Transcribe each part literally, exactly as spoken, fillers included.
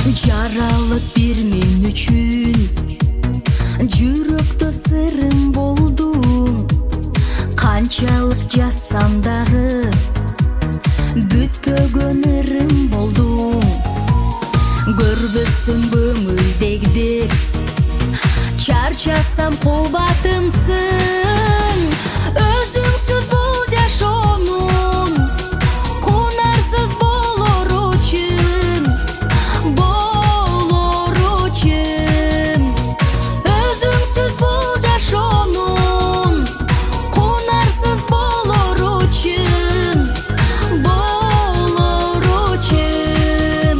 Жаралып бир мен үчүн жүрөктө сырым болдуң. Канчалык жазсам дагы бүтпөгөн ырым болдуң. Көрбөсүң көңүлдегдеп чарчасам кубатымсың. Өзүңсүз бул жашоонун кунарсыз болор үчүн, болор үчүн. Өзүңсүз бул жашоонун кунарсыз болор үчүн, болор үчүн.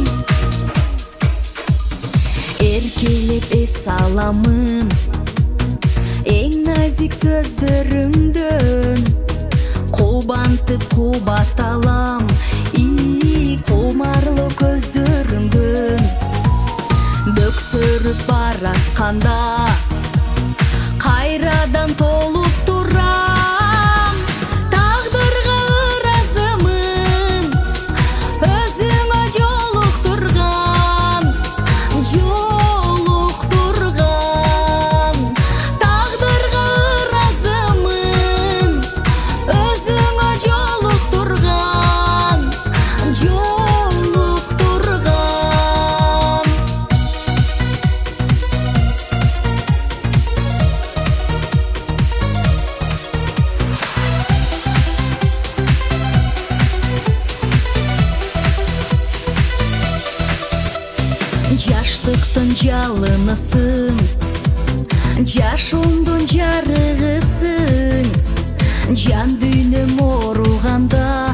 Эркелеп эс аламын эң назик сөздөрүңдөн. Кубантып кубаталам и кумарлуу көздөрүңдөн. Бөксөрүп баратканда кайрадан толуп турам. Тагдырга ыраазымын өзүңө жолуктурган, жолуктурган. Тагдырга ыраазымын өзүңө жолуктурган, жолуктурган. Жаштыктын жалынысың, жашоомдун жарыгысың. Жан дүйнөм ооруганда